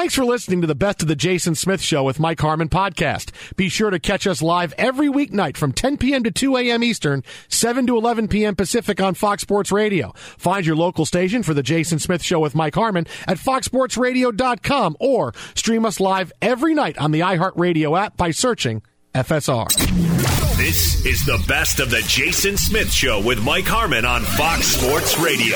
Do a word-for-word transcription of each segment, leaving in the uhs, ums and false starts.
Thanks for listening to the Best of the Jason Smith Show with Mike Harmon podcast. Be sure to catch us live every weeknight from ten p.m. to two a.m. Eastern, seven to eleven p.m. Pacific on Fox Sports Radio. Find your local station for the Jason Smith Show with Mike Harmon at fox sports radio dot com or stream us live every night on the iHeartRadio app by searching F S R. This is the Best of the Jason Smith Show with Mike Harmon on Fox Sports Radio.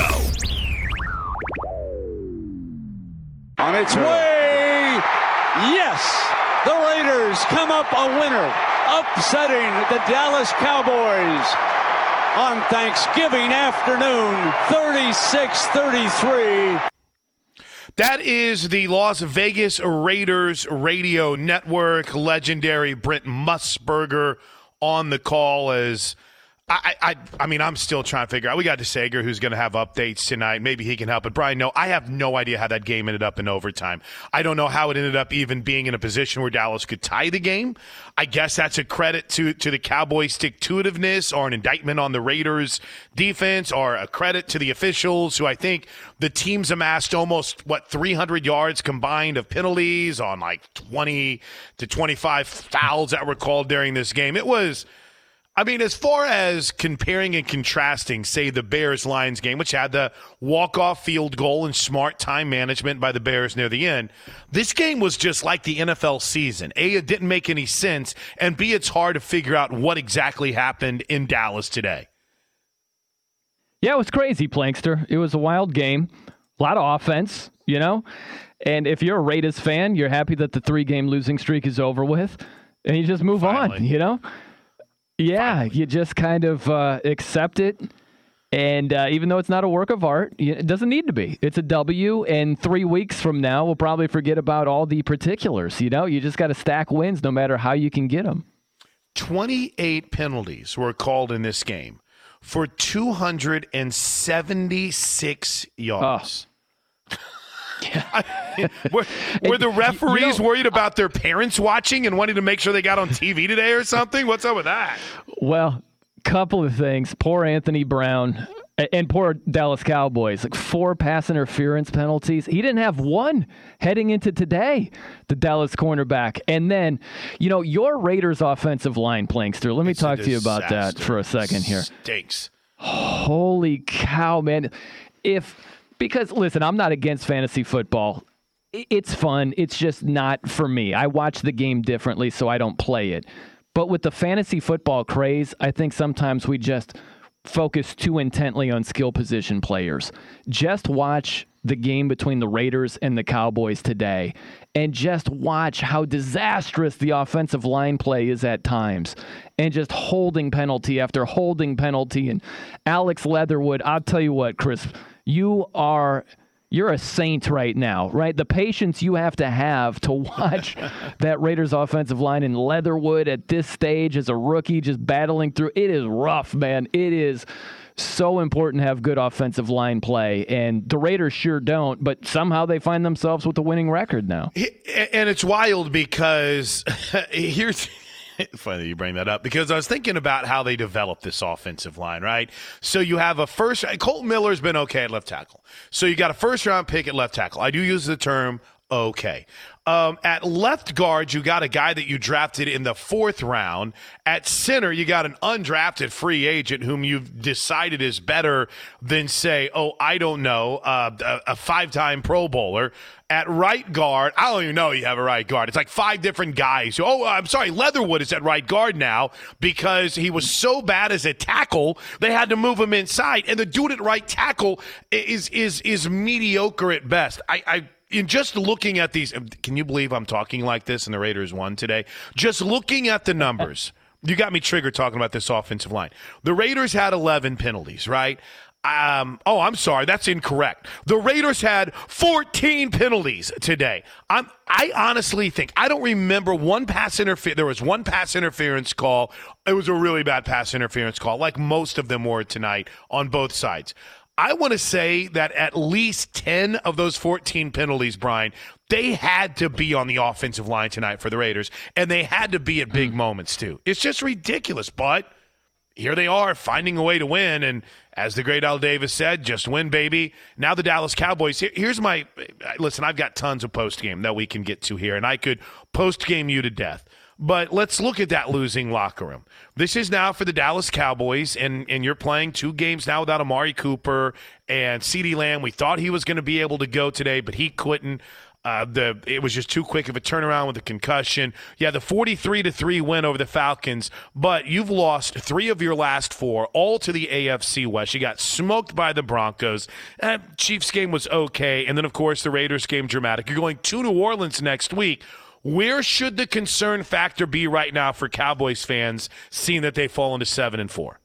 On its way, yes, the Raiders come up a winner, upsetting the Dallas Cowboys on Thanksgiving afternoon, thirty-six thirty-three. That is the Las Vegas Raiders radio network. Legendary Brent Musburger on the call as I, I, I mean, I'm still trying to figure out. We got DeSager, who's going to have updates tonight. Maybe he can help. But, Brian, no, I have no idea how that game ended up in overtime. I don't know how it ended up even being in a position where Dallas could tie the game. I guess that's a credit to, to the Cowboys' stick-to-itiveness or an indictment on the Raiders' defense or a credit to the officials who I think the teams amassed almost, what, three hundred yards combined of penalties on like twenty to twenty-five fouls that were called during this game. It was – I mean, as far as comparing and contrasting, say, the Bears-Lions game, which had the walk-off field goal and smart time management by the Bears near the end, this game was just like the N F L season. A, it didn't make any sense, and B, it's hard to figure out what exactly happened in Dallas today. Yeah, it was crazy, Plankster. It was a wild game. A lot of offense, you know? And if you're a Raiders fan, you're happy that the three-game losing streak is over with, and you just move Finally. on, you know? Yeah, Finally. you just kind of uh, accept it. And uh, even though it's not a work of art, it doesn't need to be. It's a W, and three weeks from now, we'll probably forget about all the particulars. You know, you just got to stack wins no matter how you can get them. twenty-eight penalties were called in this game for two hundred seventy-six yards. Oh. Yeah. I, were, were the referees you know, worried about their parents watching and wanting to make sure they got on T V today or something? What's up with that? Well, couple of things. Poor Anthony Brown and poor Dallas Cowboys. Like four pass interference penalties. He didn't have one heading into today, the Dallas cornerback. And then, you know, your Raiders offensive line, Plankster. Let me it's talk to you about that for a second here. Stinks. Holy cow, man. If... Because, listen, I'm not against fantasy football. It's fun. It's just not for me. I watch the game differently, so I don't play it. But with the fantasy football craze, I think sometimes we just focus too intently on skill position players. Just watch the game between the Raiders and the Cowboys today, and just watch how disastrous the offensive line play is at times, and just holding penalty after holding penalty. And Alex Leatherwood, I'll tell you what, Chris, you are you're a saint right now, right? The patience you have to have to watch that Raiders offensive line and Leatherwood at this stage as a rookie just battling through, it is rough, man. It is so important to have good offensive line play, and the Raiders sure don't, but somehow they find themselves with a winning record now. And it's wild because here's funny that you bring that up, because I was thinking about how they developed this offensive line, right? So you have a first – Colton Miller's been okay at left tackle. So you got a first-round pick at left tackle. I do use the term okay. Um, at left guard, you got a guy that you drafted in the fourth round. At center, you got an undrafted free agent whom you've decided is better than, say, oh, I don't know, uh, a, a five-time Pro Bowler. At right guard, I don't even know you have a right guard. It's like five different guys. Oh, I'm sorry, Leatherwood is at right guard now because he was so bad as a tackle, they had to move him inside. And the dude at right tackle is is is mediocre at best. I, I in just looking at these, can you believe I'm talking like this and the Raiders won today? Just looking at the numbers, you got me triggered talking about this offensive line. The Raiders had eleven penalties, right? Um, oh, I'm sorry. That's incorrect. The Raiders had fourteen penalties today. I'm, I honestly think, I don't remember one pass interference. There was one pass interference call. It was a really bad pass interference call, like most of them were tonight on both sides. I want to say that at least ten of those fourteen penalties, Brian, they had to be on the offensive line tonight for the Raiders, and they had to be at big mm. moments too. It's just ridiculous, but here they are finding a way to win. And as the great Al Davis said, just win, baby. Now the Dallas Cowboys. Here's my – listen, I've got tons of post-game that we can get to here, and I could post-game you to death. But let's look at that losing locker room. This is now for the Dallas Cowboys, and, and you're playing two games now without Amari Cooper and CeeDee Lamb. We thought he was going to be able to go today, but he couldn't. Uh, the it was just too quick of a turnaround with the concussion. Yeah, the forty-three to three win over the Falcons, but you've lost three of your last four, all to the A F C West. You got smoked by the Broncos. Uh, Chiefs game was okay, and then, of course, the Raiders game dramatic. You're going to New Orleans next week. Where should the concern factor be right now for Cowboys fans, seeing that they've fallen to seven and four?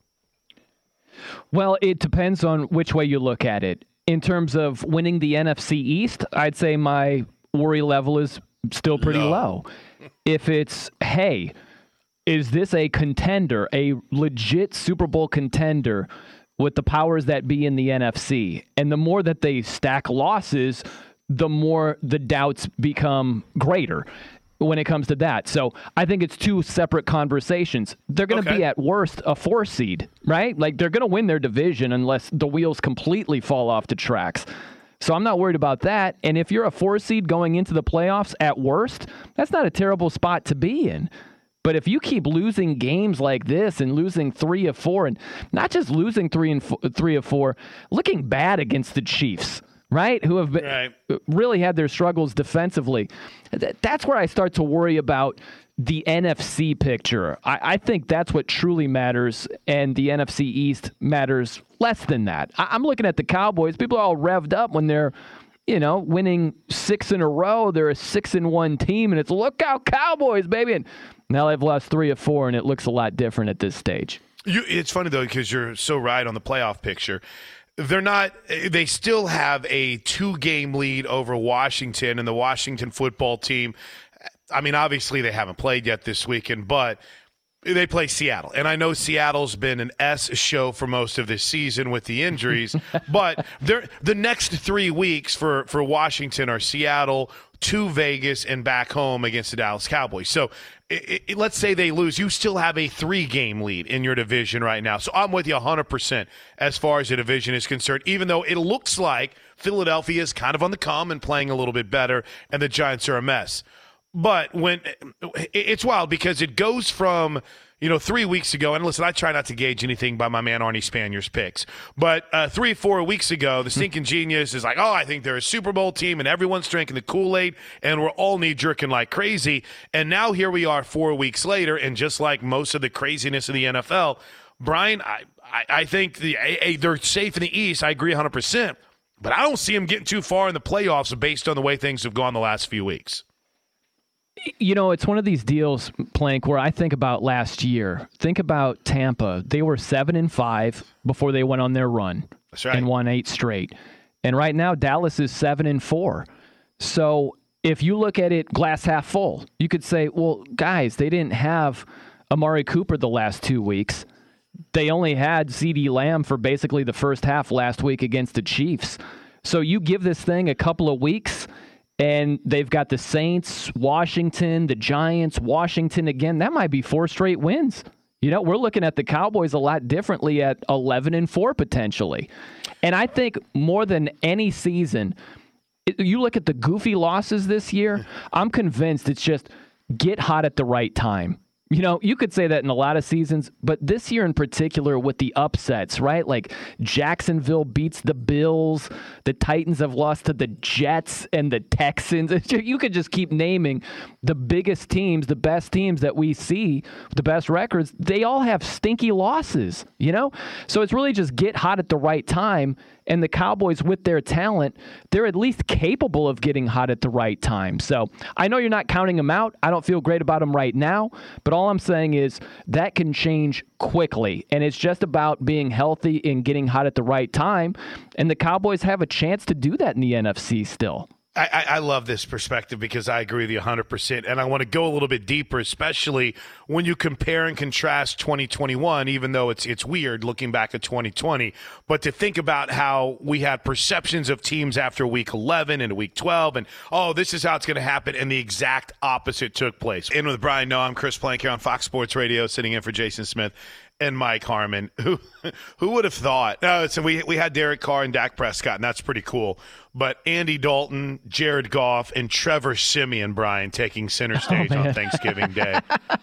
Well, it depends on which way you look at it. In terms of winning the N F C East, I'd say my worry level is still pretty no. low. If it's, hey, is this a contender, a legit Super Bowl contender with the powers that be in the N F C? And the more that they stack losses, the more the doubts become greater when it comes to that. So I think it's two separate conversations. They're going to okay. be at worst a four seed, right? Like they're going to win their division unless the wheels completely fall off the tracks. So I'm not worried about that. And if you're a four seed going into the playoffs at worst, that's not a terrible spot to be in. But if you keep losing games like this and losing three of four, and not just losing three and four, three of four, looking bad against the Chiefs, right, who have been, right. really had their struggles defensively. That's where I start to worry about the N F C picture. I, I think that's what truly matters, and the N F C East matters less than that. I, I'm looking at the Cowboys. People are all revved up when they're, you know, winning six in a row. They're a six and one team, and it's look out Cowboys, baby. And now they've lost three of four, and it looks a lot different at this stage. You, it's funny, though, because you're so right on the playoff picture. They're not – they still have a two-game lead over Washington, and the Washington football team, I mean, obviously they haven't played yet this weekend, but they play Seattle. And I know Seattle's been an S show for most of this season with the injuries, but they're, the next three weeks for, for Washington are Seattle, to Vegas, and back home against the Dallas Cowboys. So it, it, let's say they lose. You still have a three-game lead in your division right now. So I'm with you one hundred percent as far as the division is concerned, even though it looks like Philadelphia is kind of on the come and playing a little bit better, and the Giants are a mess. But when it's wild because it goes from, you know, three weeks ago, and listen, I try not to gauge anything by my man Arnie Spanier's picks, but uh, three, four weeks ago, the stinking genius is like, oh, I think they're a Super Bowl team, and everyone's drinking the Kool-Aid, and we're all knee-jerking like crazy. And now here we are four weeks later, and just like most of the craziness of the N F L, Brian, I, I, I think the a, a, they're safe in the East. I agree one hundred percent, but I don't see them getting too far in the playoffs based on the way things have gone the last few weeks. You know, it's one of these deals, Plank, where I think about last year. Think about Tampa. They were seven and five before they went on their run. That's right. And won eight straight. And right now, Dallas is seven and four. So if you look at it glass half full, you could say, well, guys, they didn't have Amari Cooper the last two weeks. They only had CeeDee Lamb for basically the first half last week against the Chiefs. So you give this thing a couple of weeks, and they've got the Saints, Washington, the Giants, Washington again. That might be four straight wins. You know, we're looking at the Cowboys a lot differently at eleven and four potentially. And I think more than any season, you look at the goofy losses this year, I'm convinced it's just get hot at the right time. You know, you could say that in a lot of seasons, but this year in particular with the upsets, right? Like Jacksonville beats the Bills, the Titans have lost to the Jets and the Texans. You could just keep naming the biggest teams, the best teams that we see, the best records. They all have stinky losses, you know? So it's really just get hot at the right time. And the Cowboys, with their talent, they're at least capable of getting hot at the right time. So I know you're not counting them out. I don't feel great about them right now. But all I'm saying is that can change quickly. And it's just about being healthy and getting hot at the right time. And the Cowboys have a chance to do that in the N F C still. I, I love this perspective because I agree with you one hundred percent. And I want to go a little bit deeper, especially when you compare and contrast twenty twenty-one, even though it's it's weird looking back at twenty twenty. But to think about how we had perceptions of teams after week eleven and week twelve, and, oh, this is how it's going to happen, and the exact opposite took place. In with Brian Noah, I'm Chris Plank here on Fox Sports Radio, sitting in for Jason Smith. and Mike Harmon. Who who would have thought? Uh, so we we had Derek Carr and Dak Prescott, and that's pretty cool. But Andy Dalton, Jared Goff, and Trevor Siemian, Brian, taking center stage oh, on Thanksgiving Day.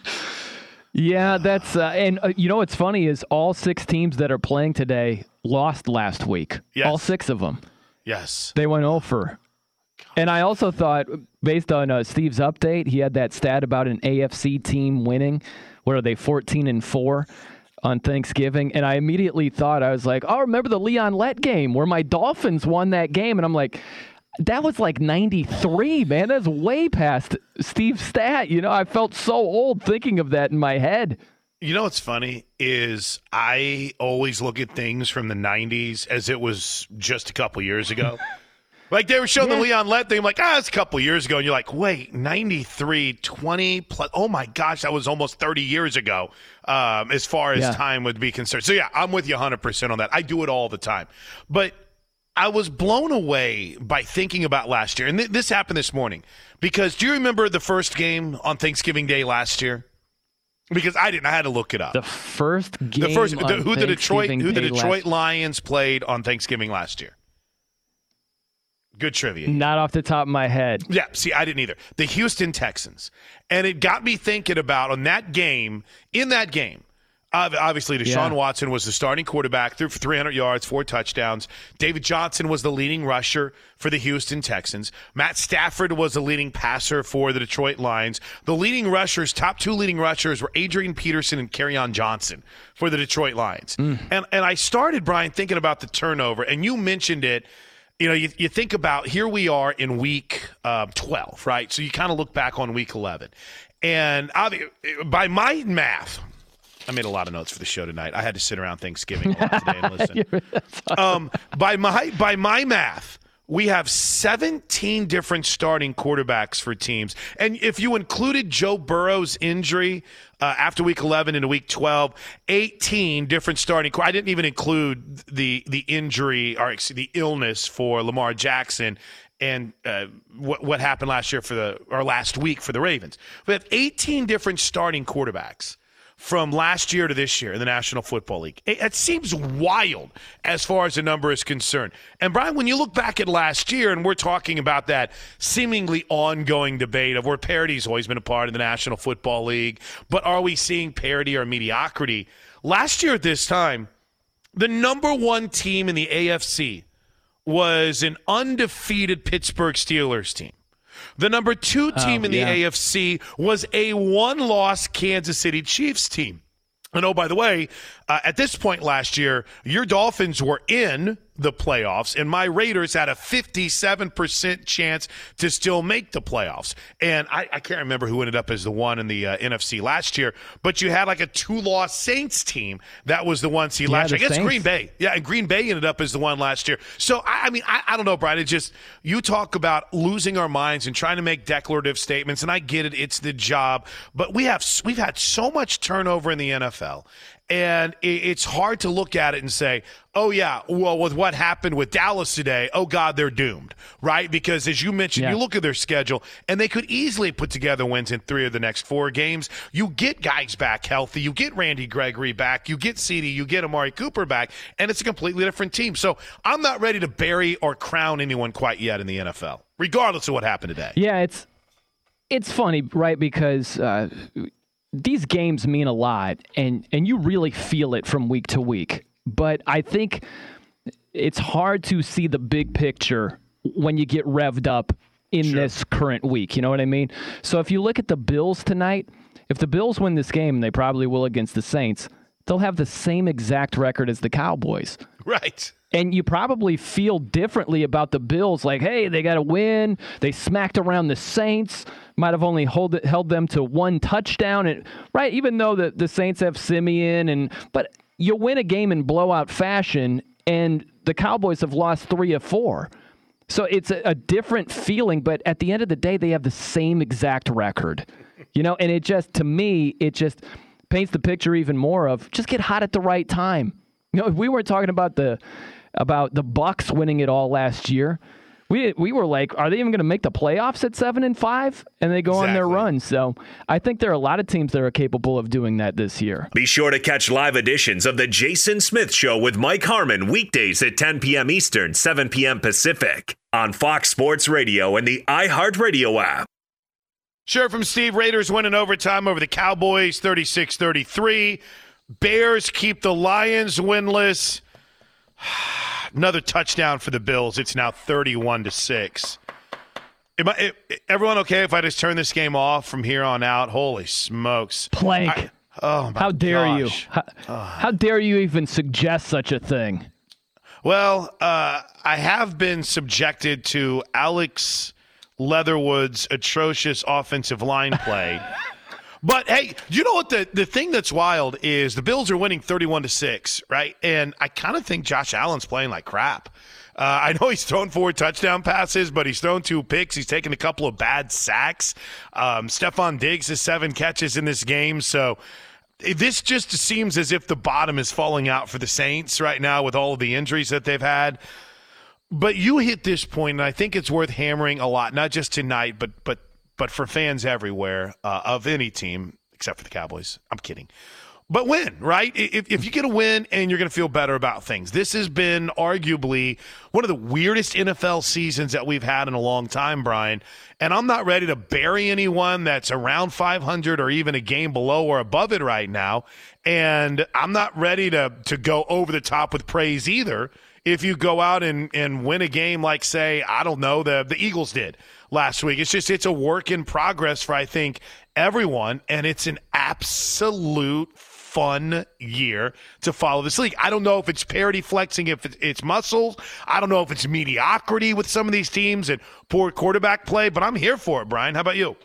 Yeah, that's uh, and uh, you know what's funny is all six teams that are playing today lost last week. Yes. All six of them. Yes. They went oh for. And I also thought, based on uh, Steve's update, he had that stat about an A F C team winning. What are they, fourteen and four on Thanksgiving? And I immediately thought, I was like, oh, remember the Leon Lett game where my Dolphins won that game? And I'm like, that was like ninety-three, man. That's way past Steve's stat. You know, I felt so old thinking of that in my head. You know what's funny is I always look at things from the nineties as it was just a couple years ago. Like they were showing yeah. the Leon Lett thing. I'm like, ah, it's a couple years ago. And you're like, wait, ninety-three, twenty plus. Oh, my gosh, that was almost thirty years ago um, as far as yeah. time would be concerned. So, yeah, I'm with you one hundred percent on that. I do it all the time. But I was blown away by thinking about last year. And th- this happened this morning. Because do you remember the first game on Thanksgiving Day last year? Because I didn't. I had to look it up. The first game the first, on the, who the Detroit Day Who the Detroit last... Lions played on Thanksgiving last year? Good trivia. Not off the top of my head. Yeah, see, I didn't either. The Houston Texans. And it got me thinking about on that game, in that game, obviously Deshaun yeah. Watson was the starting quarterback, threw for three hundred yards, four touchdowns. David Johnson was the leading rusher for the Houston Texans. Matt Stafford was the leading passer for the Detroit Lions. The leading rushers, top two leading rushers were Adrian Peterson and Kerryon Johnson for the Detroit Lions. Mm. And and I started, Brian, thinking about the turnover, and you mentioned it. You know, you, you think about, here we are in week uh, twelve, right? So you kind of look back on week eleven. And I, by my math, I made a lot of notes for the show tonight. I had to sit around Thanksgiving a lot today and listen. awesome. um, by my by my math, we have seventeen different starting quarterbacks for teams. And if you included Joe Burrow's injury uh, after week eleven into week twelve, eighteen different starting. I didn't even include the the injury or excuse, the illness for Lamar Jackson and uh, what what happened last year for the or last week for the Ravens. We have eighteen different starting quarterbacks from last year to this year in the National Football League. It, it seems wild as far as the number is concerned. And, Brian, when you look back at last year, and we're talking about that seemingly ongoing debate of where parity's always been a part of the National Football League, but are we seeing parity or mediocrity? Last year at this time, the number one team in the A F C was an undefeated Pittsburgh Steelers team. The number two team oh, in the yeah. A F C was a one-loss Kansas City Chiefs team. And, oh, by the way, uh, at this point last year, your Dolphins were in the playoffs, and my Raiders had a fifty-seven percent chance to still make the playoffs. And I, I can't remember who ended up as the one in the uh, N F C last year, but you had like a two-loss Saints team that was the one seed yeah, last year. I guess Saints. Green Bay. Yeah, and Green Bay ended up as the one last year. So, I, I mean, I, I don't know, Brian. It's just you talk about losing our minds and trying to make declarative statements, and I get it. It's the job. But we have we've had so much turnover in the N F L. And it's hard to look at it and say, oh, yeah, well, with what happened with Dallas today, oh, God, they're doomed, right? Because as you mentioned, yeah. you look at their schedule, and they could easily put together wins in three of the next four games. You get guys back healthy. You get Randy Gregory back. You get CeeDee. You get Amari Cooper back, and it's a completely different team. So I'm not ready to bury or crown anyone quite yet in the N F L, regardless of what happened today. Yeah, it's it's funny, right, because uh, – these games mean a lot, and, and you really feel it from week to week. But I think it's hard to see the big picture when you get revved up in sure. this current week. You know what I mean? So if you look at the Bills tonight, if the Bills win this game, and they probably will against the Saints, they'll have the same exact record as the Cowboys. Right. And you probably feel differently about the Bills, like, hey, they got to win. They smacked around the Saints, might have only hold it, held them to one touchdown. And, right, even though the, the Saints have Simeon, and but you win a game in blowout fashion, and the Cowboys have lost three of four. So it's a, a different feeling, but at the end of the day, they have the same exact record. You know, and it just, to me, it just paints the picture even more of just get hot at the right time. You know, if we weren't talking about the about the Bucs winning it all last year, We we were like, are they even going to make the playoffs at seven and five? And they go exactly. on their run. So I think there are a lot of teams that are capable of doing that this year. Be sure to catch live editions of the Jason Smith Show with Mike Harmon weekdays at ten p.m. Eastern, seven p.m. Pacific on Fox Sports Radio and the iHeartRadio app. Sure, from Steve, Raiders win in overtime over the Cowboys, thirty-six thirty-three. Bears keep the Lions winless. Another touchdown for the Bills. It's now thirty-one to six. Am I, everyone okay if I just turn this game off from here on out? Holy smokes. Plank. I, oh, my How dare gosh. you? How, oh. how dare you even suggest such a thing? Well, uh, I have been subjected to Alex Leatherwood's atrocious offensive line play. But, hey, you know what? The, the thing that's wild is the Bills are winning thirty-one to six, right? And I kind of think Josh Allen's playing like crap. Uh, I know he's thrown four touchdown passes, but he's thrown two picks. He's taken a couple of bad sacks. Um, Stephon Diggs has seven catches in this game. So this just seems as if the bottom is falling out for the Saints right now with all of the injuries that they've had. But you hit this point, and I think it's worth hammering a lot, not just tonight, but but but for fans everywhere uh, of any team, except for the Cowboys. I'm kidding. But win, right? If, if you get a win and you're going to feel better about things. This has been arguably one of the weirdest N F L seasons that we've had in a long time, Brian. And I'm not ready to bury anyone that's around five hundred or even a game below or above it right now. And I'm not ready to, to go over the top with praise either if you go out and, and win a game like, say, I don't know, the, the Eagles did last week. It's just it's a work in progress for, I think, everyone, and it's an absolute fun year to follow this league. I don't know if it's parity flexing, if it's muscles. I don't know if it's mediocrity with some of these teams and poor quarterback play, but I'm here for it, Brian. How about you?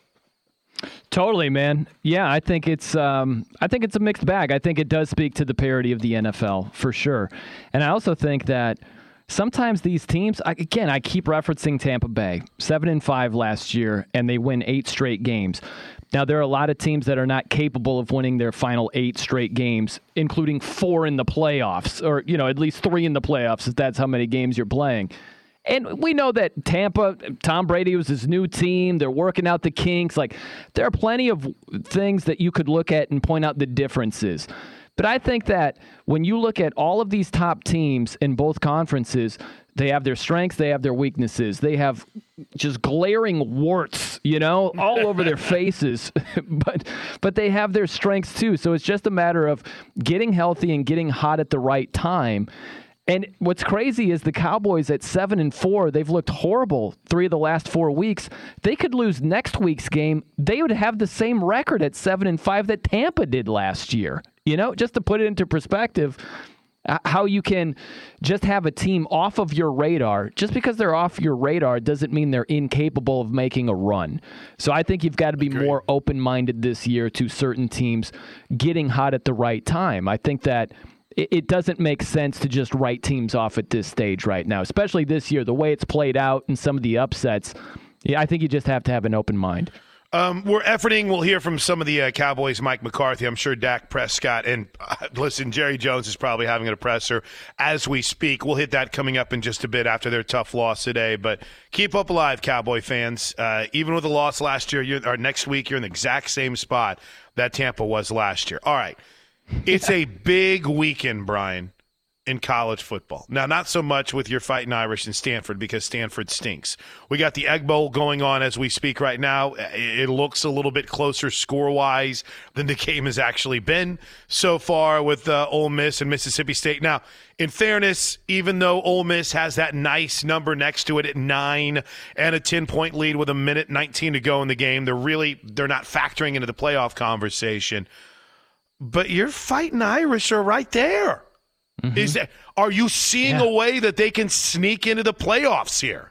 Totally, man. Yeah, I think it's um, I think it's a mixed bag. I think it does speak to the parity of the N F L for sure. And I also think that sometimes these teams, I, again, I keep referencing Tampa Bay, seven and five last year, and they win eight straight games. Now, there are a lot of teams that are not capable of winning their final eight straight games, including four in the playoffs, or, you know, at least three in the playoffs, if that's how many games you're playing. And we know that Tampa, Tom Brady was his new team. They're working out the kinks. Like, there are plenty of things that you could look at and point out the differences. But I think that when you look at all of these top teams in both conferences, they have their strengths, they have their weaknesses. They have just glaring warts, you know, all over their faces. but but they have their strengths too. So it's just a matter of getting healthy and getting hot at the right time. And what's crazy is the Cowboys at seven and four, they've looked horrible three of the last four weeks. They could lose next week's game. They would have the same record at seven and five that Tampa did last year. You know, just to put it into perspective, how you can just have a team off of your radar. Just because they're off your radar doesn't mean they're incapable of making a run. So I think you've got to be Agreed. more open-minded this year to certain teams getting hot at the right time. I think that it doesn't make sense to just write teams off at this stage right now, especially this year, the way it's played out and some of the upsets. Yeah, I think you just have to have an open mind. Um, we're efforting. We'll hear from some of the uh, Cowboys, Mike McCarthy. I'm sure Dak Prescott. And uh, listen, Jerry Jones is probably having a presser as we speak. We'll hit that coming up in just a bit after their tough loss today. But keep up alive, Cowboy fans. Uh, even with a loss last year, you're, or next week, you're in the exact same spot that Tampa was last year. All right. It's a big weekend, Brian, in college football. Now, not so much with your Fighting Irish and Stanford because Stanford stinks. We got the Egg Bowl going on as we speak right now. It looks a little bit closer score-wise than the game has actually been so far with uh, Ole Miss and Mississippi State. Now, in fairness, even though Ole Miss has that nice number next to it at nine and a ten-point lead with a minute nineteen to go in the game, they're really they're not factoring into the playoff conversation. But your Fighting Irish are right there. Mm-hmm. Is that, are you seeing yeah. a way that they can sneak into the playoffs here?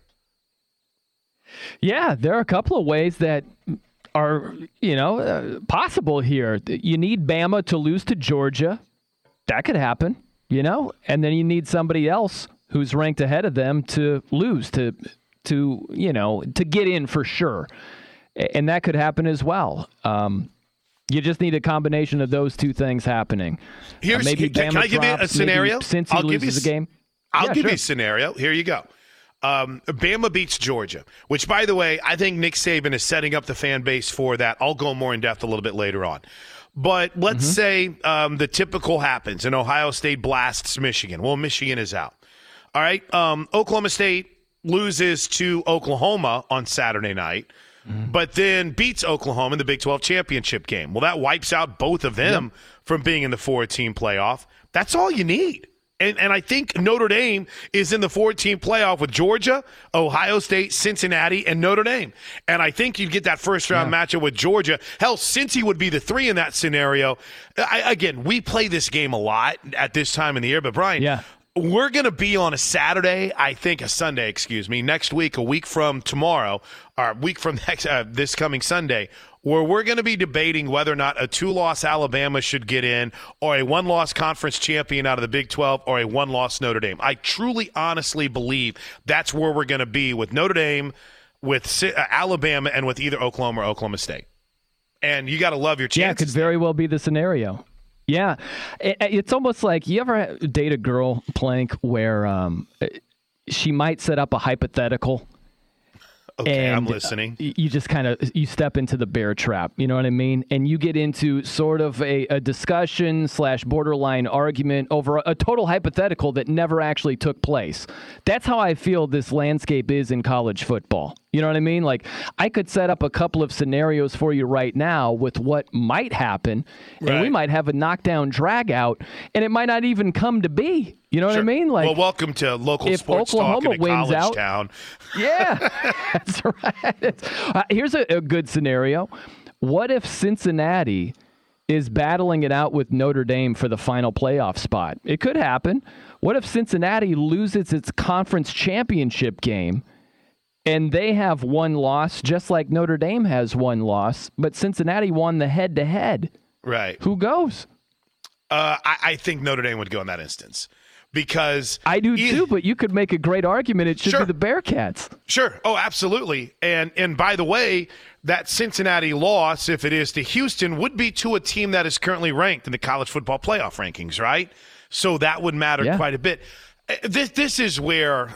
Yeah, there are a couple of ways that are, you know, uh, possible here. You need Bama to lose to Georgia. That could happen, you know, and then you need somebody else who's ranked ahead of them to lose, to, to you know, to get in for sure. And that could happen as well. Um You just need a combination of those two things happening. Here's, uh, maybe can, Bama can I give drops, you a scenario? Since he I'll loses give you, the game. I'll yeah, give sure. you a scenario. Here you go. Um, Bama beats Georgia, which, by the way, I think Nick Saban is setting up the fan base for that. I'll go more in depth a little bit later on. But let's mm-hmm. say um, the typical happens and Ohio State blasts Michigan. Well, Michigan is out. All right. Um, Oklahoma State loses to Oklahoma on Saturday night, mm-hmm. but then beats Oklahoma in the Big twelve championship game. Well, that wipes out both of them yep. from being in the four-team playoff. That's all you need. And, and I think Notre Dame is in the four-team playoff with Georgia, Ohio State, Cincinnati, and Notre Dame. And I think you'd get that first-round yeah. matchup with Georgia. Hell, Cincy would be the three in that scenario. I, again, we play this game a lot at this time in the year. But, Brian, yeah. we're going to be on a Saturday, I think a Sunday, excuse me, next week, a week from tomorrow, or a week from next uh, this coming Sunday, where we're going to be debating whether or not a two-loss Alabama should get in or a one-loss conference champion out of the Big twelve or a one-loss Notre Dame. I truly, honestly believe that's where we're going to be with Notre Dame, with Alabama, and with either Oklahoma or Oklahoma State. And you got to love your chances. Yeah, it could very well be the scenario. Yeah. It, it's almost like you ever date a girl, Plank, where um, she might set up a hypothetical. Okay, and I'm listening. You just kind of you step into the bear trap, you know what I mean? And you get into sort of a, a discussion slash borderline argument over a, a total hypothetical that never actually took place. That's how I feel this landscape is in college football. You know what I mean? Like, I could set up a couple of scenarios for you right now with what might happen, and right. we might have a knockdown drag out, and it might not even come to be. You know sure. what I mean? Like, well, welcome to local if sports Oklahoma talk in a wins college out, town. Yeah, that's right. Uh, here's a, a good scenario. What if Cincinnati is battling it out with Notre Dame for the final playoff spot? It could happen. What if Cincinnati loses its conference championship game and they have one loss, just like Notre Dame has one loss, but Cincinnati won the head-to-head? Right. Who goes? Uh, I, I think Notre Dame would go in that instance because I do e- too. But you could make a great argument. It should sure. be the Bearcats. Sure. Oh, absolutely. And and by the way, that Cincinnati loss, if it is to Houston, would be to a team that is currently ranked in the college football playoff rankings, right? So that would matter yeah. quite a bit. This this is where.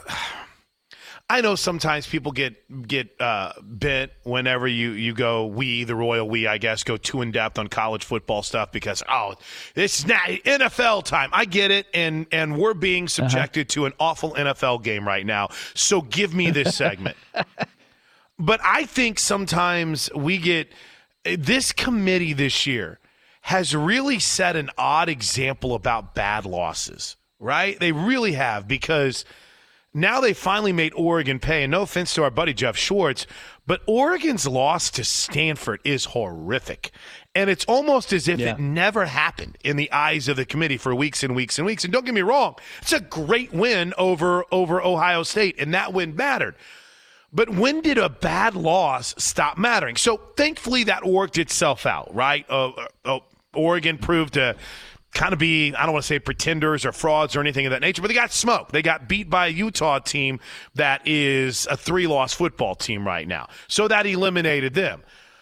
I know sometimes people get get uh, bent whenever you, you go, we, the royal we, I guess, go too in-depth on college football stuff because, oh, it's not N F L time. I get it, and, and we're being subjected uh-huh. to an awful N F L game right now, so give me this segment. But I think sometimes we get – this committee this year has really set an odd example about bad losses, right? They really have because – now they finally made Oregon pay, and no offense to our buddy Jeff Schwartz, but Oregon's loss to Stanford is horrific. And it's almost as if yeah. it never happened in the eyes of the committee for weeks and weeks and weeks. And don't get me wrong, it's a great win over, over Ohio State, and that win mattered. But when did a bad loss stop mattering? So thankfully that worked itself out, right? Uh, uh, Oregon proved to kind of be, I don't want to say pretenders or frauds or anything of that nature, but they got smoked. They got beat by a Utah team that is a three-loss football team right now. So that eliminated them.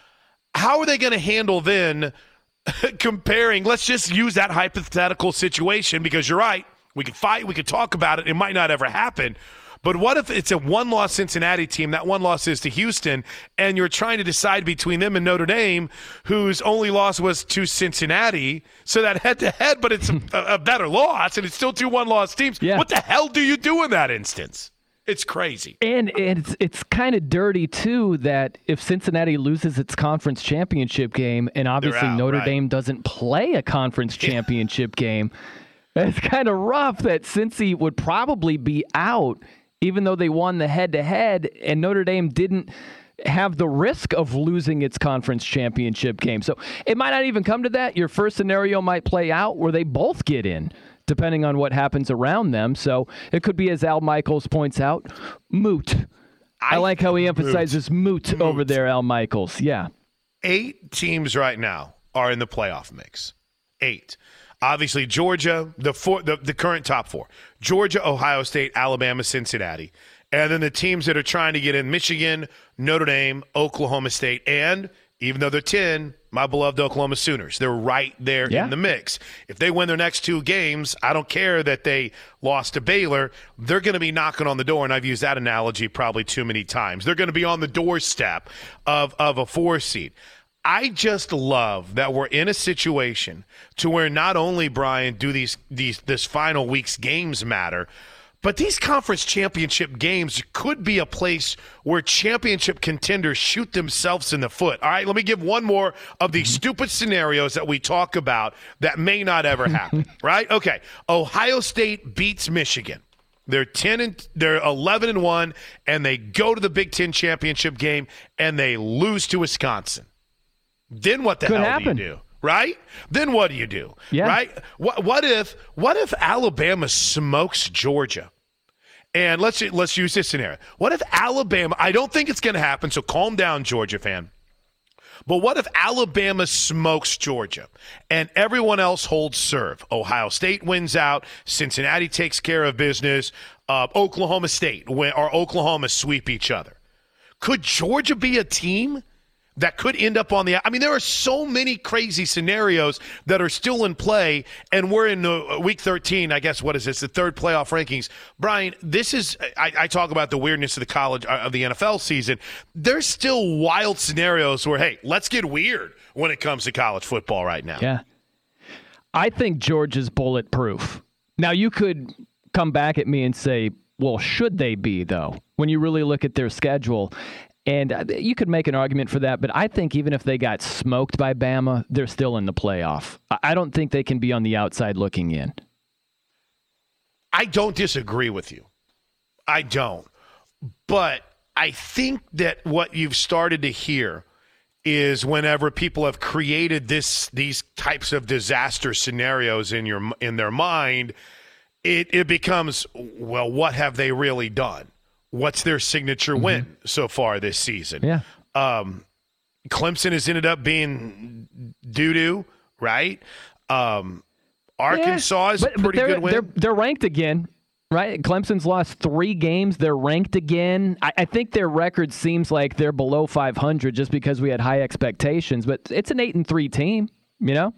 How are they going to handle then comparing, let's just use that hypothetical situation because you're right, we could fight, we could talk about it, it might not ever happen. But what if it's a one-loss Cincinnati team, that one loss is to Houston, and you're trying to decide between them and Notre Dame, whose only loss was to Cincinnati, so that head-to-head, but it's a, a better loss, and it's still two one-loss teams. Yeah. What the hell do you do in that instance? It's crazy. And it's it's kind of dirty, too, that if Cincinnati loses its conference championship game, and obviously out, Notre right. Dame doesn't play a conference championship game, it's kind of rough that Cincy would probably be out even though they won the head-to-head, and Notre Dame didn't have the risk of losing its conference championship game. So it might not even come to that. Your first scenario might play out where they both get in, depending on what happens around them. So it could be, as Al Michaels points out, moot. I, I like how he emphasizes moot, moot over there, Al Michaels. Yeah. Eight teams right now are in the playoff mix. Eight. Obviously, Georgia, the four, the, the current top four. Georgia, Ohio State, Alabama, Cincinnati. And then the teams that are trying to get in, Michigan, Notre Dame, Oklahoma State, and even though they're ten, my beloved Oklahoma Sooners. They're right there yeah. in the mix. If they win their next two games, I don't care that they lost to Baylor. They're going to be knocking on the door, and I've used that analogy probably too many times. They're going to be on the doorstep of, of a four seed. I just love that we're in a situation to where not only, Brian, do these these this final week's games matter, but these conference championship games could be a place where championship contenders shoot themselves in the foot. All right, let me give one more of these stupid scenarios that we talk about that may not ever happen, right? Okay, Ohio State beats Michigan. They're ten and they're eleven and one, and they go to the Big Ten championship game and they lose to Wisconsin. Then what the Could hell happen. do you do? Right? Then what do you do? Yeah. Right? What what if what if Alabama smokes Georgia? And let's let's use this scenario. What if Alabama, I don't think it's going to happen, so calm down, Georgia fan. But what if Alabama smokes Georgia and everyone else holds serve? Ohio State wins out, Cincinnati takes care of business, uh, Oklahoma State win, or Oklahoma sweep each other. Could Georgia be a team that could end up on the – I mean, there are so many crazy scenarios that are still in play, and we're in uh, week thirteen, I guess, what is this, the third playoff rankings. Brian, this is I, – I talk about the weirdness of the college uh, – of the N F L season. There's still wild scenarios where, hey, let's get weird when it comes to college football right now. Yeah. I think Georgia's bulletproof. Now, you could come back at me and say, well, should they be, though, when you really look at their schedule? And you could make an argument for that, but I think even if they got smoked by Bama, they're still in the playoff. I don't think they can be on the outside looking in. I don't disagree with you. I don't. But I think that what you've started to hear is whenever people have created this these types of disaster scenarios in your in their mind, it, it becomes, well, what have they really done? What's their signature mm-hmm. win so far this season? Yeah. Um, Clemson has ended up being doo-doo, right? Um, Arkansas yeah, is but, a pretty but good win. They're, they're ranked again, right? Clemson's lost three games. They're ranked again. I, I think their record seems like they're below five hundred just because we had high expectations, but it's an eight and three team, you know?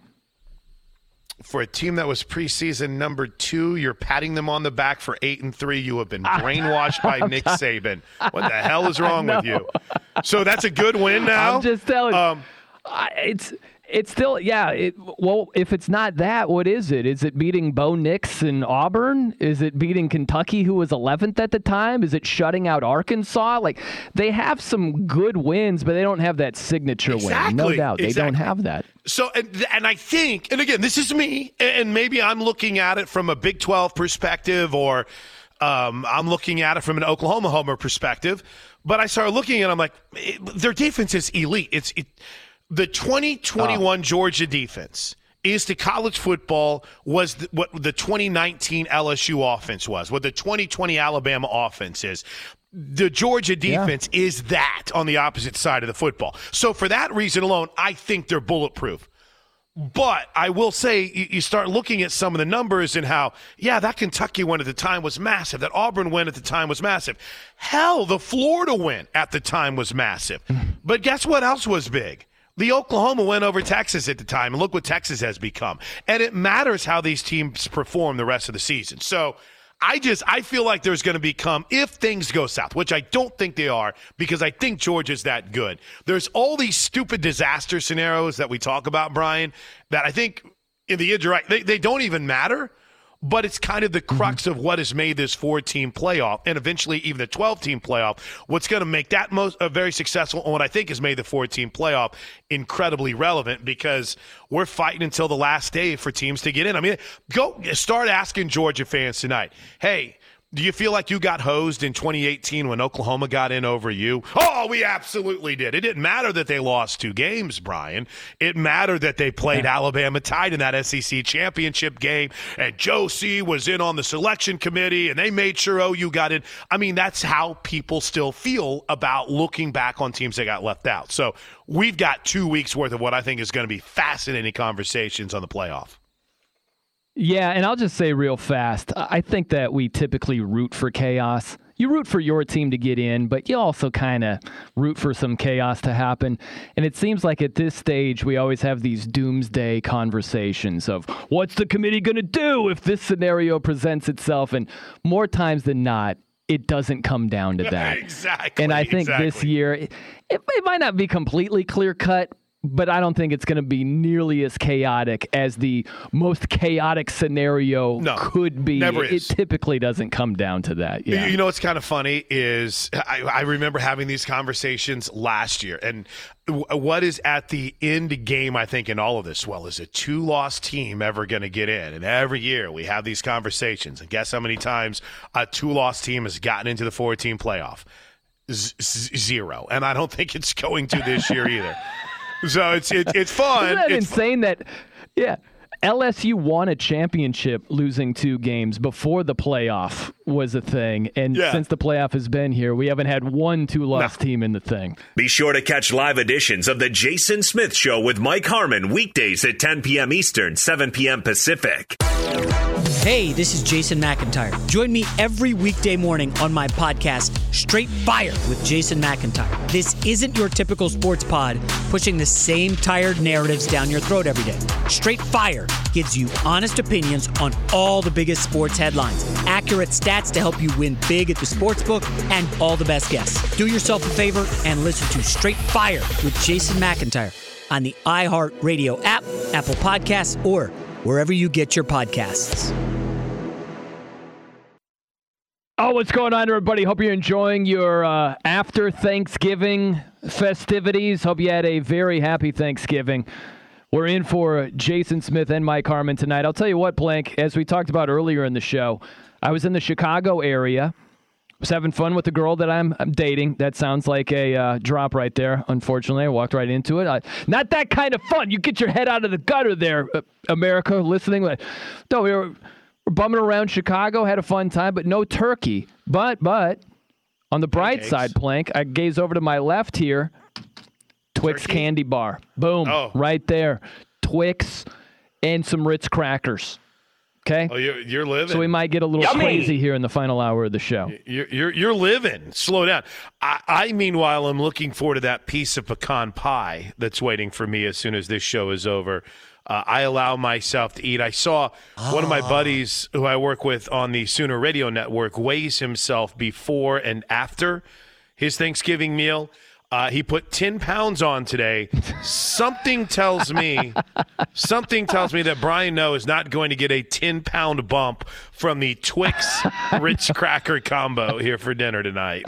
For a team that was preseason number two, you're patting them on the back for eight and three. You have been brainwashed by Nick Saban. What the hell is wrong with you? So that's a good win now? I'm just telling you. Um, I, it's it's still, yeah. It, well, if it's not that, what is it? Is it beating Bo Nix and Auburn? Is it beating Kentucky, who was eleventh at the time? Is it shutting out Arkansas? Like, they have some good wins, but they don't have that signature exactly, win. No doubt. They exactly. don't have that. So, and, and I think, and again, this is me, and maybe I'm looking at it from a Big twelve perspective, or um, I'm looking at it from an Oklahoma Homer perspective, but I started looking at it, I'm like, it, their defense is elite. It's it, the twenty twenty-one oh. Georgia defense is to college football was the, what the twenty nineteen L S U offense was, what the twenty twenty Alabama offense is. The Georgia defense yeah. is that on the opposite side of the football. So for that reason alone, I think they're bulletproof. But I will say, you, you start looking at some of the numbers and how, yeah, that Kentucky win at the time was massive. That Auburn win at the time was massive. Hell, the Florida win at the time was massive. But guess what else was big? The Oklahoma win over Texas at the time, and look what Texas has become. And it matters how these teams perform the rest of the season. So I just I feel like there's going to become, if things go south, which I don't think they are, because I think Georgia's that good. There's all these stupid disaster scenarios that we talk about, Brian, that I think in the end, you're right, they, they don't even matter. But it's kind of the crux mm-hmm. of what has made this four-team playoff, and eventually even the twelve-team playoff. What's going to make that most uh, very successful, and what I think has made the four-team playoff incredibly relevant, because we're fighting until the last day for teams to get in. I mean, go start asking Georgia fans tonight, hey, do you feel like you got hosed in twenty eighteen when Oklahoma got in over you? Oh, we absolutely did. It didn't matter that they lost two games, Brian. It mattered that they played yeah. Alabama tight in that S E C championship game, and Joe C. was in on the selection committee, and they made sure O U got in. I mean, that's how people still feel about looking back on teams that got left out. So we've got two weeks worth of what I think is going to be fascinating conversations on the playoff. Yeah, and I'll just say real fast, I think that we typically root for chaos. you root for your team to get in, but you also kind of root for some chaos to happen. And it seems like at this stage, we always have these doomsday conversations of what's the committee going to do if this scenario presents itself? And more times than not, it doesn't come down to that. Exactly. And I think exactly. this year, it, it might not be completely clear cut, but I don't think it's going to be nearly as chaotic as the most chaotic scenario no, could be. Never it, is. it typically doesn't come down to that. Yeah. You know what's kind of funny is I, I remember having these conversations last year, and w- what is at the end game, I think, in all of this? Well, is a two-loss team ever going to get in? And every year we have these conversations, and guess how many times a two-loss team has gotten into the four-team playoff? Z- z- zero. And I don't think it's going to this year either. So it's it, it's fun. Isn't that it's insane that, yeah, L S U won a championship losing two games before the playoff was a thing. And yeah. since the playoff has been here, we haven't had one two-loss no. team in the thing. Be sure to catch live editions of The Jason Smith Show with Mike Harmon weekdays at ten p.m. Eastern, seven p.m. Pacific. Hey, this is Jason McIntyre. Join me every weekday morning on my podcast, Straight Fire with Jason McIntyre. This isn't your typical sports pod pushing the same tired narratives down your throat every day. Straight Fire gives you honest opinions on all the biggest sports headlines, accurate stats to help you win big at the sportsbook, and all the best guests. Do yourself a favor and listen to Straight Fire with Jason McIntyre on the iHeartRadio app, Apple Podcasts, or wherever you get your podcasts. Oh, what's going on, everybody? Hope you're enjoying your uh, after Thanksgiving festivities. Hope you had a very happy Thanksgiving. We're in for Jason Smith and Mike Harmon tonight. I'll tell you what, Blank, as we talked about earlier in the show, I was in the Chicago area. Was having fun with the girl that I'm, I'm dating. That sounds like a uh, drop right there. Unfortunately, I walked right into it. I, not that kind of fun. You get your head out of the gutter there, uh, America, listening. No, we were... We're bumming around Chicago, had a fun time, but no turkey. But, but, on the bright Pancakes. side, Plank, I gaze over to my left here, Twix Turkey? candy bar. Boom, Oh. right there. Twix and some Ritz crackers. Okay? Oh, you're, you're living. So we might get a little Yummy. crazy here in the final hour of the show. You're, you're you're living. Slow down. I, I meanwhile am looking forward to that piece of pecan pie that's waiting for me as soon as this show is over. Uh, I allow myself to eat. I saw oh. one of my buddies who I work with on the Sooner Radio Network weighs himself before and after his Thanksgiving meal. Uh, he put ten pounds on today. Something tells me, something tells me that Brian Noe is not going to get a ten-pound bump from the Twix Ritz cracker combo here for dinner tonight.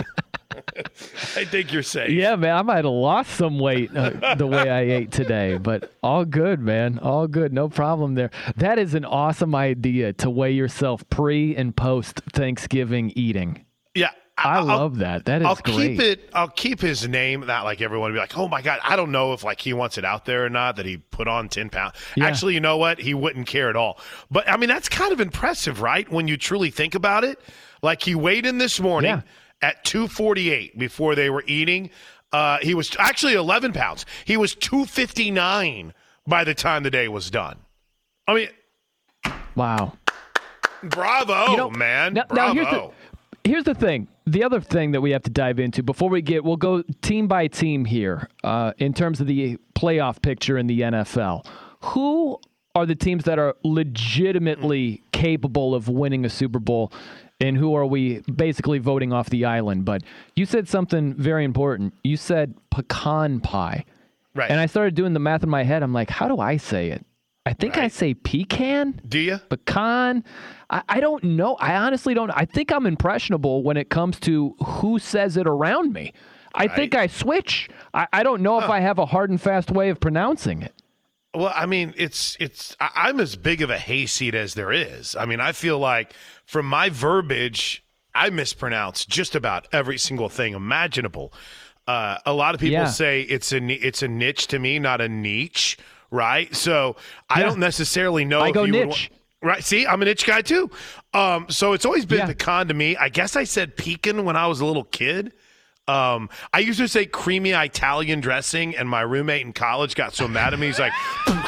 I think you're safe. Yeah, man, I might have lost some weight uh, the way I ate today, but all good, man. All good. No problem there. That is an awesome idea to weigh yourself pre and post Thanksgiving eating. Yeah. I I'll, love that. That is I'll great. keep it. I'll keep his name. Not like everyone be like, oh my god. I don't know if like he wants it out there or not that he put on ten pounds. Yeah. Actually, you know what? He wouldn't care at all. But I mean, that's kind of impressive, right? When you truly think about it. Like he weighed in this morning Yeah. at two forty-eight before they were eating. Uh, he was actually eleven pounds. He was two fifty-nine by the time the day was done. I mean, Wow. bravo, You know, man. Now, bravo. now here's the here's the thing. The other thing that we have to dive into before we get, we'll go team by team here uh, in terms of the playoff picture in the N F L. Who are the teams that are legitimately capable of winning a Super Bowl, and who are we basically voting off the island? But you said something very important. You said pecan pie. Right. And I started doing the math in my head. I'm like, how do I say it? I think Right. I say pecan. Do you? Pecan. I, I don't know. I honestly don't. I think I'm impressionable when it comes to who says it around me. I Right. think I switch. I, I don't know if I have a hard and fast way of pronouncing it. Well, I mean, it's it's. I- I'm as big of a hayseed as there is. I mean, I feel like from my verbiage, I mispronounce just about every single thing imaginable. Uh, a lot of people Yeah. say it's a ni- it's a niche to me, not a niche, right? So I Yeah. don't necessarily know. I if go you would niche. wa- Right. See, I'm a niche guy too. Um, so it's always been Yeah. pecan to me. I guess I said pecan when I was a little kid. Um, I used to say creamy Italian dressing, and my roommate in college got so mad at me. He's like,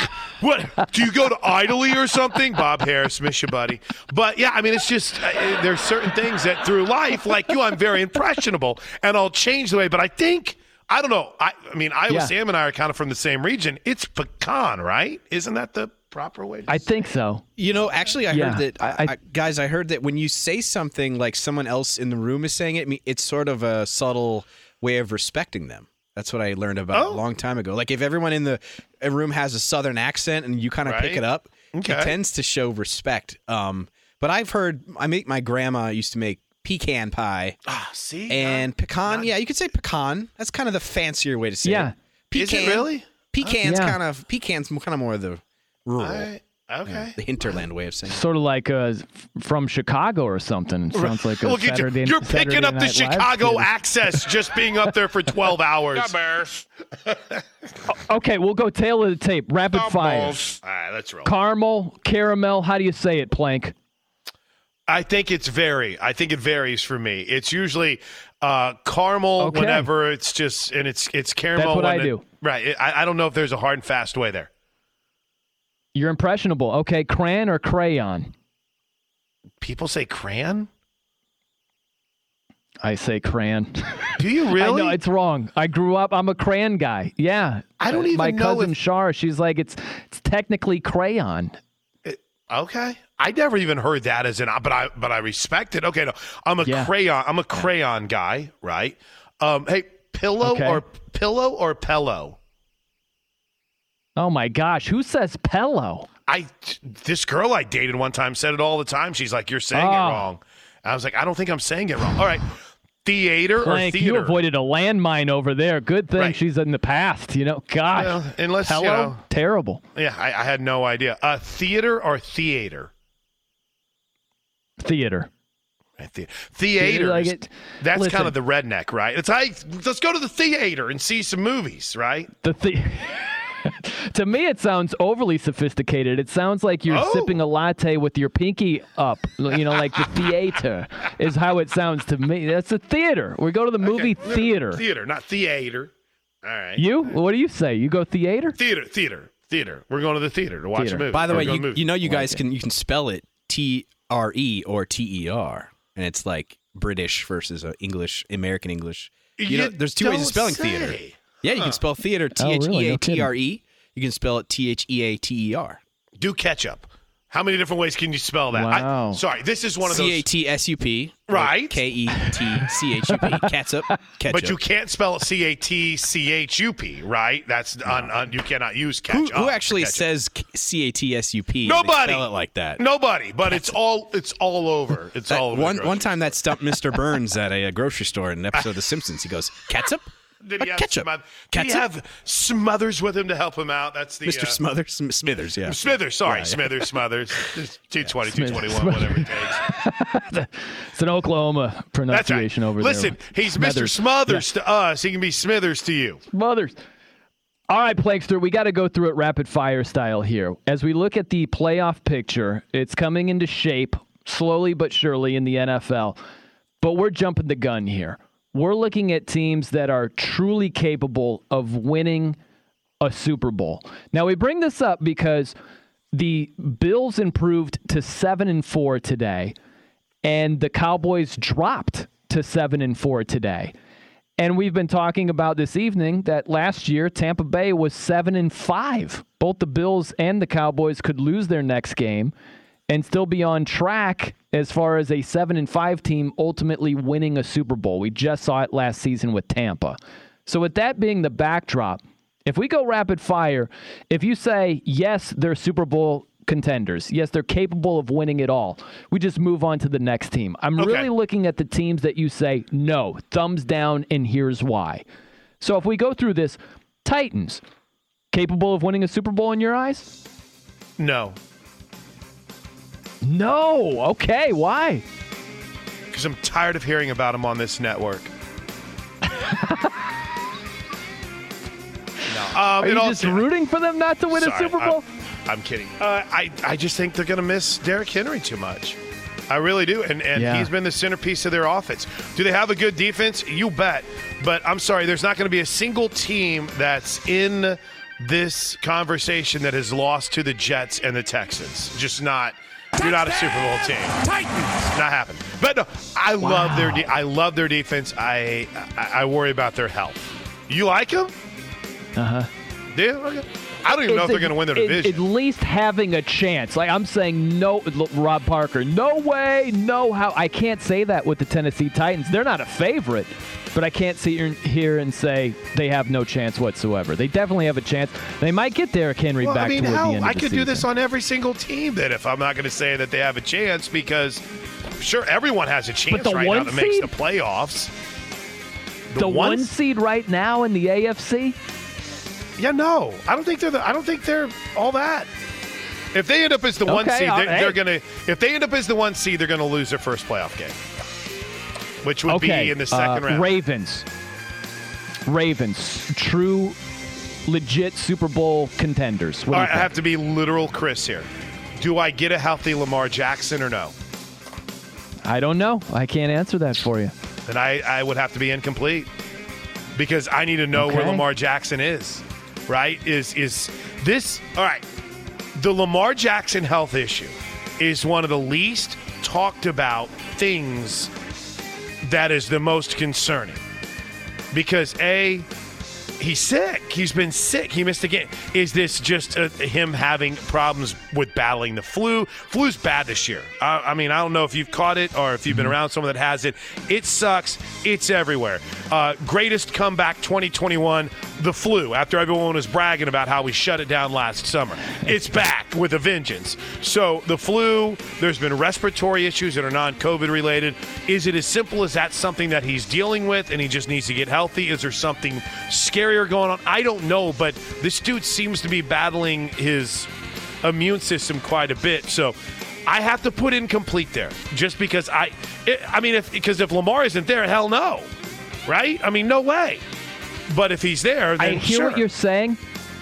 What? Do you go to Idly or something? Bob Harris, miss you, buddy. But, yeah, I mean, it's just uh, there's certain things that through life, like you, I'm very impressionable, and I'll change the way. But I think, I don't know. I, I mean, Iowa Yeah. Sam and I are kind of from the same region. It's pecan, right? Isn't that the proper way to I say think so. You know, actually, I Yeah, heard that, I- I- I, guys, I heard that when you say something like someone else in the room is saying it, I mean, it's sort of a subtle way of respecting them. That's what I learned about Oh. a long time ago. Like if everyone in the a room has a southern accent and you kind of pick Right. it up, Okay. it tends to show respect. Um, but I've heard, I make my grandma used to make pecan pie Ah, see? and pecan. not- yeah, you could say pecan. That's kind of the fancier way to say Yeah. it. Pecan, Is it really? Pecan's Yeah. kind of pecans kind of more the rural, All right. Okay. the hinterland way of saying it. Sort of like uh, from Chicago or something. It sounds like a Look at you. Saturday. You're picking Saturday up the Night Live Chicago skit. access just being up there for twelve hours. Okay, we'll go tail of the tape. Rapid fire. All right, let's roll. Caramel, caramel. How do you say it, Plank? I think it's vary. I think it varies for me. It's usually uh, caramel Okay. whenever it's just, and it's it's caramel. That's what when I it- do. Right. I, I don't know if there's a hard and fast way there. You're impressionable. Okay, crayon or crayon? People say crayon? I say crayon. Do you really? I know it's wrong. I grew up. I'm a crayon guy. Yeah. I don't Uh, even My know cousin if- Shar. She's like, it's it's technically crayon. Okay. I never even heard that as an, but I but I respect it. Okay, no, I'm a Yeah. crayon. I'm a crayon guy, right? Um, hey, pillow Okay. or pillow or pillow? Oh my gosh, who says pillow? I this girl I dated one time said it all the time. She's like, "You're saying it Oh. wrong." I was like, "I don't think I'm saying it wrong." All right, theater or Plank, theater? you avoided a landmine over there. Good thing Right. she's in the past. You know, gosh, Well, unless, you hello, know- terrible. Yeah, I, I had no idea. Uh, theater or theater? Theater. The- Theater. Like it- That's listen. kind of the redneck, right? It's like, let's go to the theater and see some movies, right? The the- To me, it sounds overly sophisticated. It sounds like you're Oh. sipping a latte with your pinky up. You know, like the theater is how it sounds to me. That's a theater. We go to the movie Okay. theater. Theater, not theater. All right. You? What do you say? You go theater? Theater, theater, theater. We're going to the theater to watch Theater. a movie. By the Or way, go to a you, movie. you know you guys can you can spell it T R E or T E R, and it's like British versus uh, English, American English. You, know, there's two ways of don't spelling say. theater. Yeah, you can spell theater T Oh, H really? E No A T R E. You can spell it T H E A T E R. Do ketchup. How many different ways can you spell that? Wow. I, sorry, this is one of C A those. T S U P. Right. K E T C H U P. Ketchup. Ketchup. But you can't spell it C A T C H U P, right? That's on, on. You cannot use Who, ketchup. who actually ketchup. says C A T S U P? Nobody. Spell it like that. Nobody, but it's all it's all over. It's That- all over. one the one grocery time that stumped Mister Burns at a, a grocery store in an episode of The Simpsons. He goes, ketchup? Did he have ketchup? Smoth- Did he Ketchup? have Smothers with him to help him out? That's the Mister uh, Smothers? Sm- Smithers, yeah. Smithers. Sorry, Yeah, yeah. Smithers. Smothers. two twenty, Smith- two twenty-one, whatever it takes. It's an Oklahoma That's right. pronunciation over Listen, there. he's Mister Smithers. Smothers to us. He can be Smithers to you. Mothers. All right, Plankster, we got to go through it rapid fire style here. As we look at the playoff picture, it's coming into shape slowly but surely in the N F L. But we're jumping the gun here. We're looking at teams that are truly capable of winning a Super Bowl. Now, we bring this up because the Bills improved to seven and four today, and the Cowboys dropped to seven and four today. And we've been talking about this evening that last year Tampa Bay was seven and five. Both the Bills and the Cowboys could lose their next game and still be on track as far as a seven and five team ultimately winning a Super Bowl. We just saw it last season with Tampa. So with that being the backdrop, if we go rapid fire, if you say yes, they're Super Bowl contenders, yes, they're capable of winning it all, we just move on to the next team. I'm Okay. really looking at the teams that you say no, thumbs down, and here's why. So if we go through this, Titans, capable of winning a Super Bowl in your eyes? No, No. Okay, why? because I'm tired of hearing about him on this network. no. Um, Are in you all just ser- rooting for them not to win Sorry, a Super Bowl? I'm, I'm kidding. Uh, I, I just think they're going to miss Derrick Henry too much. I really do. And, and Yeah. he's been the centerpiece of their offense. Do they have a good defense? You bet. But I'm sorry, there's not going to be a single team that's in this conversation that has lost to the Jets and the Texans. Just not. You're not a Super Bowl team. Titans. Not happening. But no, I wow. love their. De- I love their defense. I, I I worry about their health. You like them? Uh huh. Yeah. Okay. I don't even it's know if they're a, going to win their division. At least having a chance. Like I'm saying, no, Rob Parker. No way. No how. I can't say that with the Tennessee Titans. They're not a favorite. But I can't sit here and say they have no chance whatsoever. They definitely have a chance. They might get Derrick Henry well, back I mean, toward how? the end of I the could season. do this on every single team then if I'm not going to say that they have a chance because sure, everyone has a chance right now that seed, makes the playoffs. The, the one, one seed right now in the A F C? Yeah, no. I don't think they're the, I don't think they're all that. If they end up as the okay, one seed, they're, hey. they're going to if they end up as the one seed, they're going to lose their first playoff game. Which would okay, be in the second uh, round. Ravens. Ravens, true, legit Super Bowl contenders. What All do right, you I have to be literal Chris here. Do I get a healthy Lamar Jackson or no? I don't know. I can't answer that for you. Then I, I would have to be incomplete because I need to know okay. where Lamar Jackson is, right? Is is this – all right, the Lamar Jackson health issue is one of the least talked about things that is the most concerning. Because, A, he's sick. He's been sick. He missed a game. Is this just uh, him having problems with battling the flu? Flu's bad this year. I, I mean, I don't know if you've caught it or if you've been around someone that has it. It sucks. It's everywhere. Uh, greatest comeback twenty twenty-one, the flu, after everyone was bragging about how we shut it down last summer. It's back with a vengeance. So the flu, there's been respiratory issues that are non-COVID related. Is it as simple as that's something that he's dealing with and he just needs to get healthy? Is there something scarier going on? I don't know, but this dude seems to be battling his immune system quite a bit. So I have to put incomplete there just because I it, I mean, if because if Lamar isn't there, hell no. Right? I mean, no way. But if he's there, then I hear sure. what you're saying.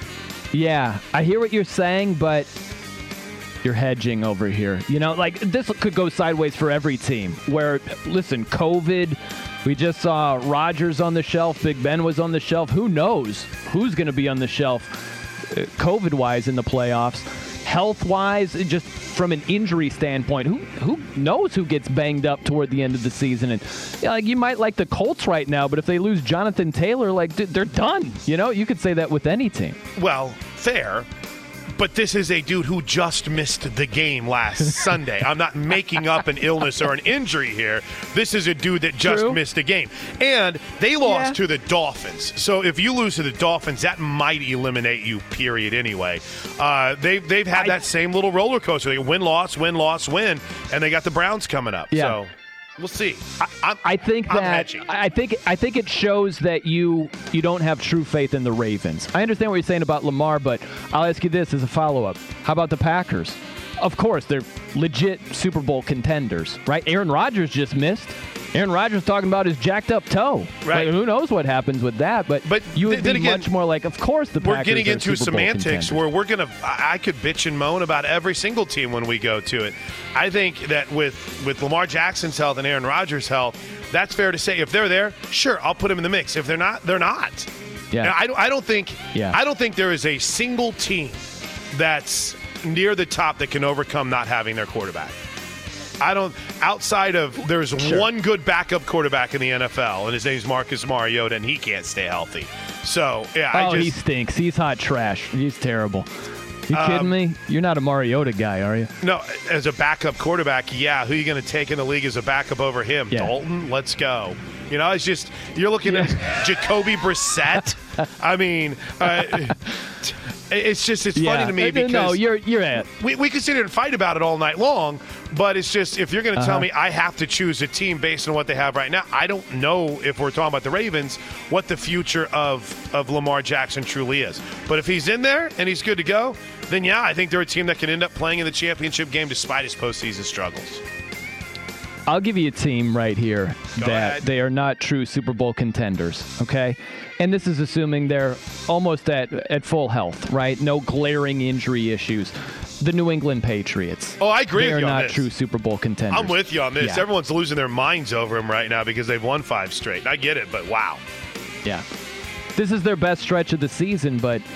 Yeah, I hear what you're saying, but you're hedging over here. You know, like this could go sideways for every team where, listen, COVID, we just saw Rodgers on the shelf, Big Ben was on the shelf. Who knows who's going to be on the shelf uh, COVID-wise in the playoffs? Health-wise, just from an injury standpoint, who who knows who gets banged up toward the end of the season? And you know, like you might like the Colts right now, but if they lose Jonathan Taylor, like they're done. You know, you could say that with any team. Well, fair. But this is a dude who just missed the game last Sunday. I'm not making up an illness or an injury here. This is a dude that just True. missed a game. And they lost Yeah. to the Dolphins. So if you lose to the Dolphins, that might eliminate you, period, anyway. Uh, they've, they've had I, that same little roller coaster. They win, loss, win, loss, win. And they got the Browns coming up. Yeah. So we'll see. I, I'm, I think I'm that hedging. I think I think it shows that you you don't have true faith in the Ravens. I understand what you're saying about Lamar, but I'll ask you this as a follow-up. How about the Packers? Of course, they're legit Super Bowl contenders, right? Aaron Rodgers just missed. Aaron Rodgers talking about his jacked up toe. Right. Like, who knows what happens with that? But, But you would then be again, much more like, of course, the We're Packers getting are into Super Bowl semantics contenders. where we're going to – I could bitch and moan about every single team when we go to it. I think that with, with Lamar Jackson's health and Aaron Rodgers' health, that's fair to say. If they're there, sure, I'll put them in the mix. If they're not, they're not. Yeah. Now, I, don't, I don't think Yeah. I don't think there is a single team that's near the top that can overcome not having their quarterback. I don't – outside of – there's Sure. one good backup quarterback in the N F L, and his name's Marcus Mariota, and he can't stay healthy. So, yeah, I Oh, just – he stinks. He's hot trash. He's terrible. You Um, kidding me? You're not a Mariota guy, are you? No, as a backup quarterback, yeah. Who are you going to take in the league as a backup over him? Yeah. Dalton? Let's go. You know, it's just you're looking Yeah. at Jacoby Brissett. I mean, uh, it's just it's Yeah. funny to me Uh, because no, you're you're at. we we can sit here and fight about it all night long. But it's just if you're going to tell Uh-huh. me I have to choose a team based on what they have right now, I don't know if we're talking about the Ravens what the future of of Lamar Jackson truly is. But if he's in there and he's good to go, then yeah, I think they're a team that can end up playing in the championship game despite his postseason struggles. I'll give you a team right here Go that ahead. they are not true Super Bowl contenders, okay? And this is assuming they're almost at, at full health, right? No glaring injury issues. The New England Patriots. Oh, I agree They with are you on not this. true Super Bowl contenders. I'm with you on this. Yeah. Everyone's losing their minds over him right now because they've won five straight. I get it, but wow. Yeah. This is their best stretch of the season, but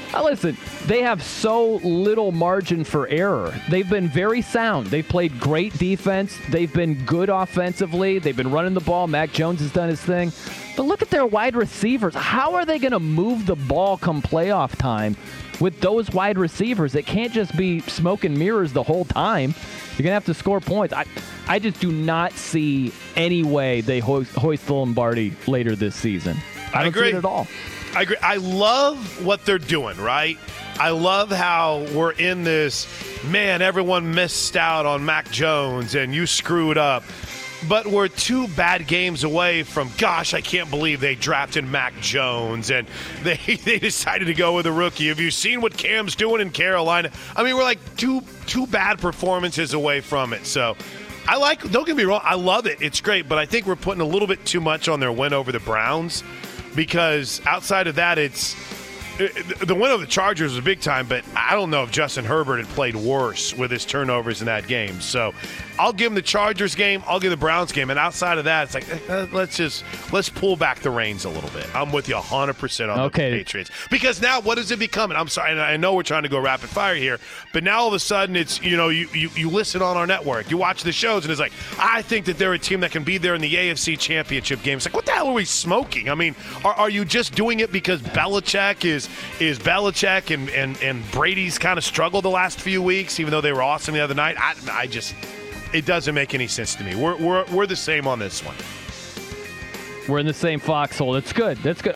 Uh, listen, they have so little margin for error. They've been very sound. They've played great defense. They've been good offensively. They've been running the ball. Mac Jones has done his thing. But look at their wide receivers. How are they going to move the ball come playoff time with those wide receivers? It can't just be smoke and mirrors the whole time. You're going to have to score points. I, I just do not see any way they hoist, hoist the Lombardi later this season. I don't I agree. see it at all. I agree. I love what they're doing, right? I love how we're in this, man, everyone missed out on Mac Jones and you screwed up. But we're two bad games away from, gosh, I can't believe they drafted Mac Jones and they, they decided to go with a rookie. Have you seen what Cam's doing in Carolina? I mean, we're like two two bad performances away from it. So I like, don't get me wrong, I love it. It's great, but I think we're putting a little bit too much on their win over the Browns. Because outside of that, it's the win over the Chargers was big time, but I don't know if Justin Herbert had played worse with his turnovers in that game. So I'll give him the Chargers game. I'll give the Browns game. And outside of that, it's like, uh, let's just let's pull back the reins a little bit. I'm with you one hundred percent on okay. the Patriots. Because now what is it becoming? I'm sorry, and I know we're trying to go rapid fire here, but now all of a sudden it's, you know, you, you, you listen on our network, you watch the shows, and it's like, I think that they're a team that can be there in the A F C Championship game. It's like, what the hell are we smoking? I mean, are, are you just doing it because Belichick is is Belichick and, and, and Brady's kind of struggled the last few weeks, even though they were awesome the other night? I, I just, it doesn't make any sense to me. We're, we're, we're the same on this one. We're in the same foxhole. That's good. That's good.